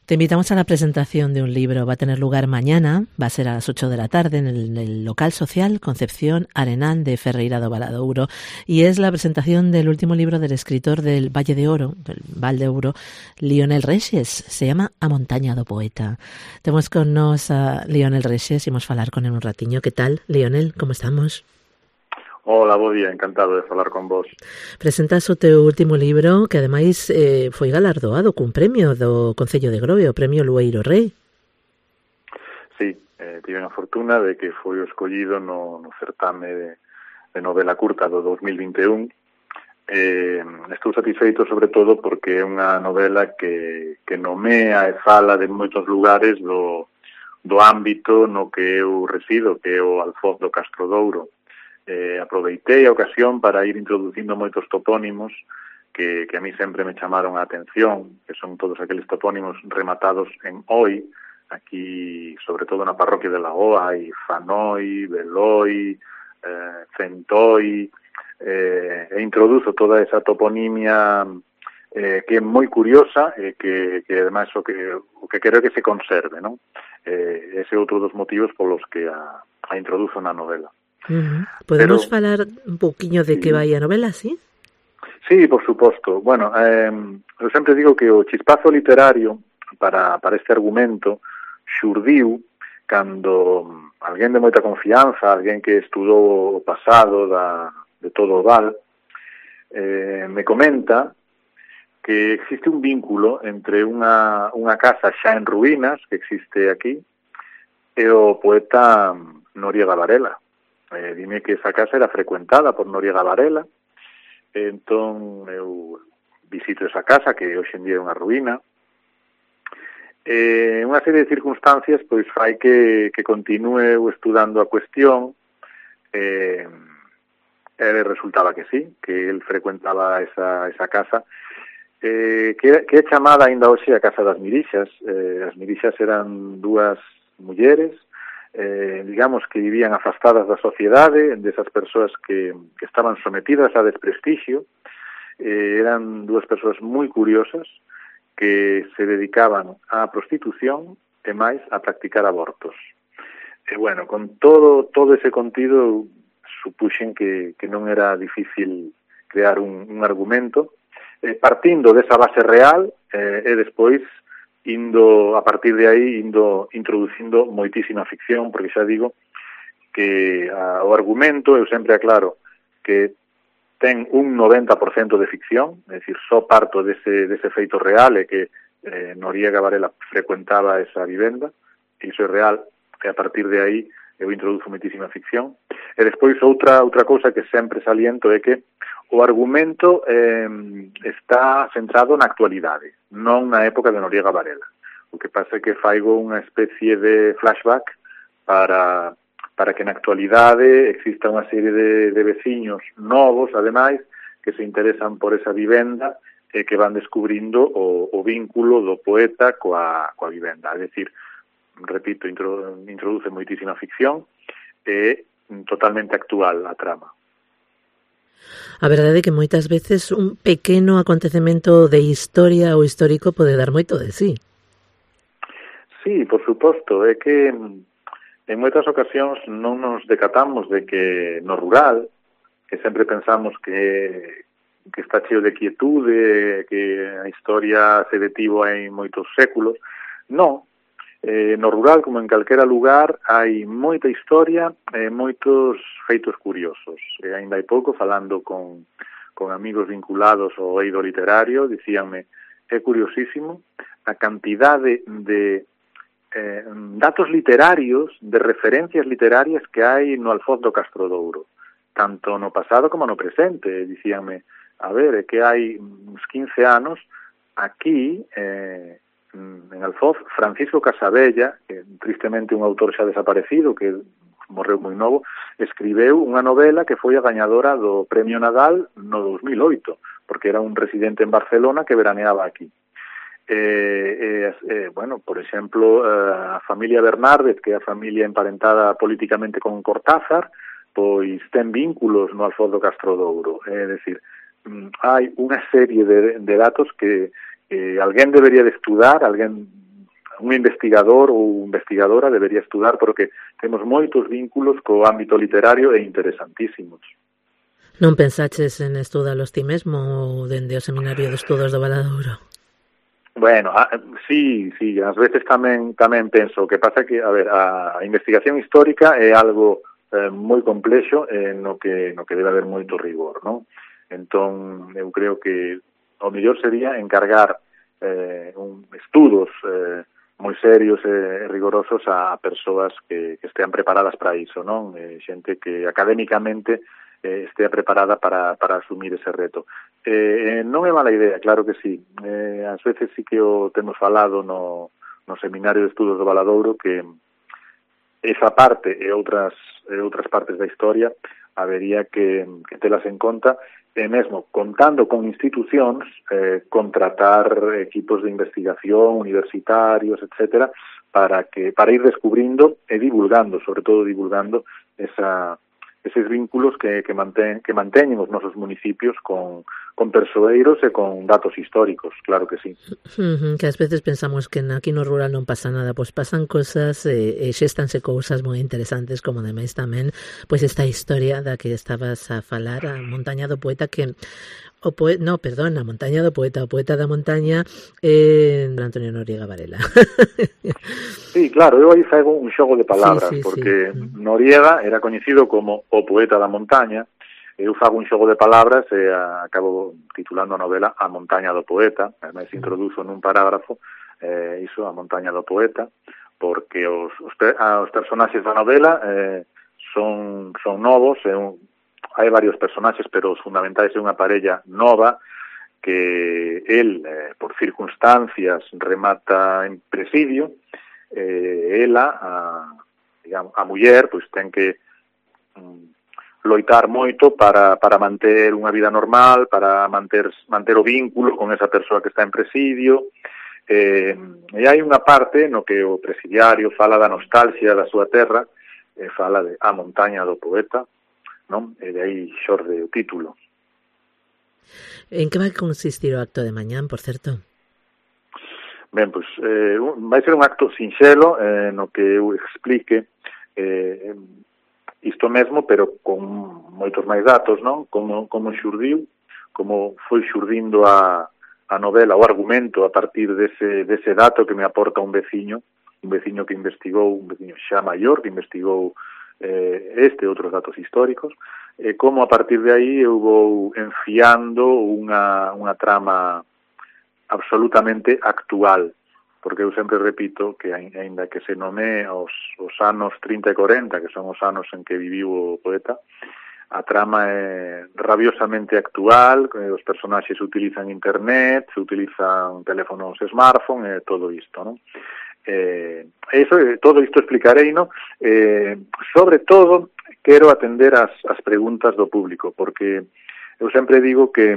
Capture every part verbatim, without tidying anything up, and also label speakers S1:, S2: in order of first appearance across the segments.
S1: Te invitamos a la presentación de un libro. Va a tener lugar mañana, va a ser a las ocho de la tarde en el, en el local social Concepción Arenal de Ferreira do Valadouro, y es la presentación del último libro del escritor del Valle de Oro, del Val de Ouro, Lionel Rexes. Se llama A Montaña do Poeta. Temos con nos a Lionel Rexes e imos falar con él un ratiño. Que tal, Lionel? Como estamos?
S2: Hola, bo día, encantado de falar con vos.
S1: Presentas o teu último libro, que ademais eh, foi galardoado cun premio do Concello de Grove, o premio Lueiro Rei.
S2: Sí, eh, tive a fortuna de que foi o escollido no, no certame de, de novela curta do dos mil vinte e un. Eh, estou satisfeito sobre todo porque é unha novela que, que nomea e fala de moitos lugares do, do ámbito no que eu resido, que é o Alfoz do Castrodouro. Eh, aproveitei a ocasión para ir introducindo moitos topónimos que, que a mí sempre me chamaron a atención, que son todos aqueles topónimos rematados en oi, aquí, sobre todo na parroquia de Lagoa, hai Fanoi, Beloi, eh, Centoi, eh, e introduzo toda esa toponimia eh, que é moi curiosa e que, que ademais o que, o que quero é que se conserve, non? Eh, ese é outro dos motivos polos que a, a introduzo na novela.
S1: Uh-huh. Podemos
S2: Pero,
S1: falar un pouquiño de sí. Que vai a novela, sí?
S2: Sí, por suposto. Bueno, eh, eu sempre digo que o chispazo literario para, para este argumento xurdiu cando alguén de moita confianza, alguén que estudou o pasado da, de todo o Val, eh, me comenta que existe un vínculo entre unha, unha casa xa en ruínas que existe aquí e o poeta Noriega Varela. Eh, dime que esa casa era frecuentada por Noriega Varela, entón eu visito esa casa que hoxe en día é unha ruína. Eh, unha serie de circunstancias pois fai que, que continue estudando a cuestión, eh, e resultaba que sí, que el frecuentaba esa, esa casa, eh, que, que é chamada ainda hoxe a Casa das Mirixas. Eh, as Mirixas eran dúas mulleres, Eh, digamos que vivían afastadas da sociedade, desas persoas que, que estaban sometidas a desprestixio. Eh, eran dúas persoas moi curiosas que se dedicaban á prostitución e máis a practicar abortos. E bueno, con todo todo ese contido supuxen que, que non era difícil crear un, un argumento, eh, partindo desa base real eh, e despois indo, a partir de aí, indo introducindo moitísima ficción, porque xa digo que a, o argumento, eu sempre aclaro que ten un noventa por cento de ficción, é dicir, só parto dese, dese feito real, e que eh, Noriega Varela frecuentaba esa vivenda, e iso é real, e a partir de aí eu introduzo moitísima ficción. E despois outra outra cousa que sempre saliento é que o argumento eh, está centrado na actualidade, non na época de Noriega Varela. O que pasa é que faigo unha especie de flashback para, para que na actualidade exista unha serie de, de veciños novos, ademais, que se interesan por esa vivenda e que van descubrindo o, o vínculo do poeta coa, coa vivenda. É dicir, repito, intro, introduce moitísima ficción e totalmente actual a trama.
S1: A verdade é que moitas veces un pequeno acontecemento de historia ou histórico pode dar moito de sí.
S2: Sí, por suposto, é que en moitas ocasións non nos decatamos de que no rural, que sempre pensamos que, que está cheo de quietude, que a historia se detivo en moitos séculos, non. Eh, no rural, como en calquera lugar, hai moita historia e moitos feitos curiosos. E ainda hai pouco, falando con, con amigos vinculados ao eido literario, dicíanme, é curiosísimo a cantidade de eh, datos literarios, de referencias literarias que hai no Alfoz do Castrodouro, tanto no pasado como no presente. Dicíanme, a ver, é que hai uns quince anos, aquí, eh, en Alfoz, Francisco Casabella, que tristemente un autor xa desaparecido, que morreu moi novo, escribeu unha novela que foi a gañadora do Premio Nadal no dos mil oito, porque era un residente en Barcelona que veraneaba aquí. Eh, eh, eh, bueno, por exemplo, eh, a familia Bernárdez, que é a familia emparentada políticamente con Cortázar, pois ten vínculos no Alfoz do Castrodouro. É dicir, hai unha serie de, de datos que eh, alguén debería de estudar, alguén un investigador ou investigadora debería estudar, porque temos moitos vínculos co ámbito literario e interesantísimos.
S1: Non pensaches en estudalos ti mesmo dende o Seminario de Estudos do Valadouro?
S2: Bueno, a, sí, sí, ás veces tamén tamén penso, o que pasa que, a ver, a investigación histórica é algo eh, moi complexo eh, no que no que debe haber moito rigor, non? Entón, eu creo que o mellor sería encargar eh, un estudos eh, moi serios e rigorosos a persoas que, que estean preparadas para iso, non? Eh, xente que académicamente eh, estea preparada para, para asumir ese reto. Eh, non é mala idea, claro que sí. Eh, ás veces sí que o temos falado no, no Seminario de Estudos do Valadouro, que esa parte e outras, e outras partes da historia habería que, que telas en conta, e mesmo contando con institucións, eh, contratar equipos de investigación, universitarios, etcétera, para que para ir descubrindo e divulgando, sobre todo divulgando esa eses vínculos que, que, mantén, que manteñen os nosos municipios con, con persoeiros e con datos históricos, claro que sí.
S1: Uh-huh, que ás veces pensamos que aquí no rural non pasa nada, pois pasan cosas e, e xéstanse cousas moi interesantes, como ademais tamén pois esta historia da que estabas a falar, a Montaña do Poeta, que o poeta, no, perdón, a Montaña do Poeta, o poeta da montaña eh, Antonio Noriega Varela.
S2: Sí, claro, eu aí fago un xogo de palabras,
S1: sí, sí,
S2: porque
S1: sí.
S2: Noriega era coñecido como o poeta da montaña, eu fago un xogo de palabras e acabo titulando a novela A Montaña do Poeta, ademais introduzo nun parágrafo eh, iso, A Montaña do Poeta, porque os, os, os personaxes da novela eh, son, son novos, e un, hai varios personaxes, pero os fundamentais é unha parella nova que el, eh, por circunstancias, remata en presidio, eh, ela, a, digamos, a muller, pois ten que mm, loitar moito para, para manter unha vida normal, para manter, manter o vínculo con esa persoa que está en presidio, eh, e hai unha parte no que o presidiario fala da nostalgia da súa terra, e fala de A Montaña do Poeta, non? E de aí xorde o título.
S1: En que vai consistir o acto de mañán, por certo?
S2: Ben, pois, eh, vai ser un acto sinxelo eh, no que eu explique eh, isto mesmo, pero con moitos máis datos, non? Como, como xurdiu, como foi xurdindo a, a novela, o argumento a partir dese, dese dato que me aporta un veciño, un veciño que investigou, un veciño xa maior, que investigou eh, este e outros datos históricos, e como a partir de aí eu vou enfiando unha, unha trama absolutamente actual, porque eu sempre repito que, aínda que se nome os, os anos trinta e corenta, que son os anos en que viviu o poeta, a trama é rabiosamente actual, os personaxes utilizan internet, se utilizan teléfonos smartphone e todo isto, non? Eh, eso, todo isto explicarei, no? Eh, sobre todo, quero atender as, as preguntas do público, porque eu sempre digo que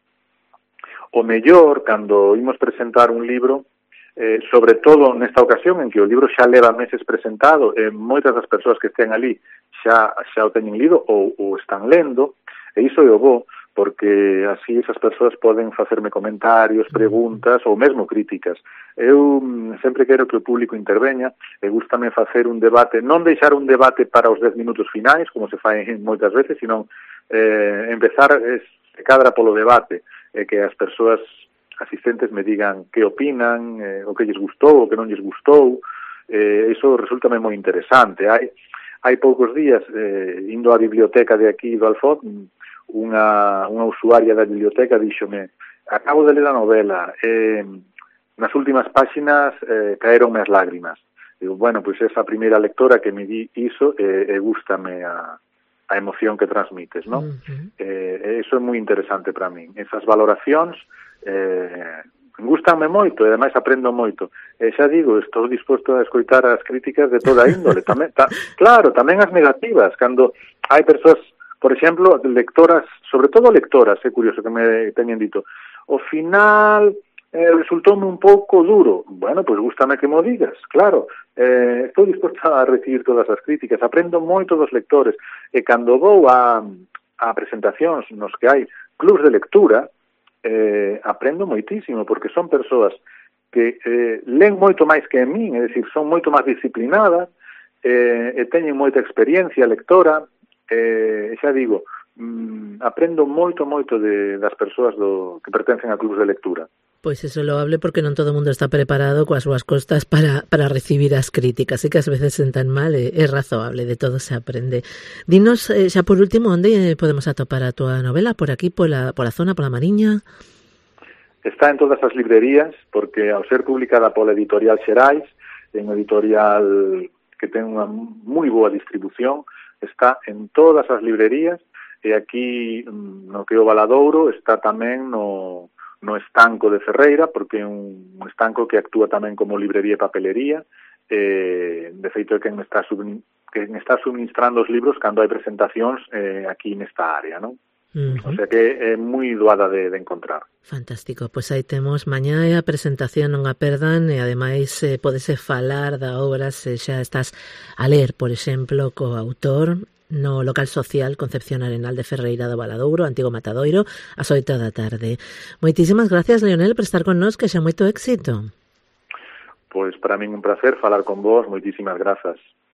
S2: o mellor, cando imos presentar un libro, eh, sobre todo nesta ocasión en que o libro xa leva meses presentado, e moitas das persoas que estén ali xa, xa o teñen lido ou, ou están lendo, e iso é o bo, porque así esas persoas poden facerme comentarios, preguntas ou mesmo críticas. Eu sempre quero que o público interveña, e gústame facer un debate, non deixar un debate para os dez minutos finais, como se fai moitas veces, sino eh, empezar eh, cadra polo debate, e que as persoas asistentes me digan que opinan, eh, o que lles gustou, o que non lles gustou. Eh, iso resultame moi interesante. Hai, hai poucos días, eh, indo á biblioteca de aquí do Alfoz, unha, unha usuaria da biblioteca díxome: acabo de ler a novela, eh, nas últimas páxinas eh, caeronme as lágrimas. Digo, bueno, pois esa primeira lectora que me di iso, e eh, eh, gústame a, a emoción que transmites, non? Uh-huh. Eh, eso é moi interesante para min. Esas valoracións eh, gústanme moito, e ademais aprendo moito. E xa digo, estou disposto a escoitar as críticas de toda índole. Tamén, ta, claro, tamén as negativas, cando hai persoas, por exemplo, lectoras, sobre todo lectoras, é curioso que me teñen dito, o final eh, resultoume un pouco duro. Bueno, pois gústame que mo digas, claro. Eh, estou disposto a recibir todas as críticas, aprendo moito dos lectores, e cando vou a, a presentacións nos que hai clubs de lectura, eh, aprendo moitísimo, porque son persoas que eh, len moito máis que a min, é dicir, son moito máis disciplinadas, eh, e teñen moita experiencia lectora, eh, xa digo, mm, aprendo moito, moito de, das persoas do, que pertencen a clubs de lectura.
S1: Pois iso lo hable porque non todo o mundo está preparado coas súas costas para, para recibir as críticas, e que ás veces sentan mal, é, é razoable, de todo se aprende. Dinos, eh, xa por último, onde podemos atopar a túa novela? Por aquí, pola, pola zona, pola Mariña?
S2: Está en todas as librerías, porque ao ser publicada pola editorial Xerais, en unha editorial que ten unha moi boa distribución, está en todas as librerías, e aquí no que é o Valadouro está tamén no, no estanco de Ferreira, porque é un estanco que actúa tamén como librería e papelería, e de feito é quen está, submin, quen está suministrando os libros cando hai presentacións eh, aquí nesta área, non? Uh-huh. O sea que é moi doada de, de encontrar.
S1: Fantástico, pois aí temos mañá a presentación, non a perdan, e ademais eh, podese falar da obra se xa estás a ler, por exemplo, co autor no local social Concepción Arenal de Ferreira do Valadouro, antigo Matadoiro, ás oito da tarde. Moitísimas gracias, Leonel, por estar con nós, que xa moito éxito.
S2: Pois para min un placer falar con vos, moitísimas grazas.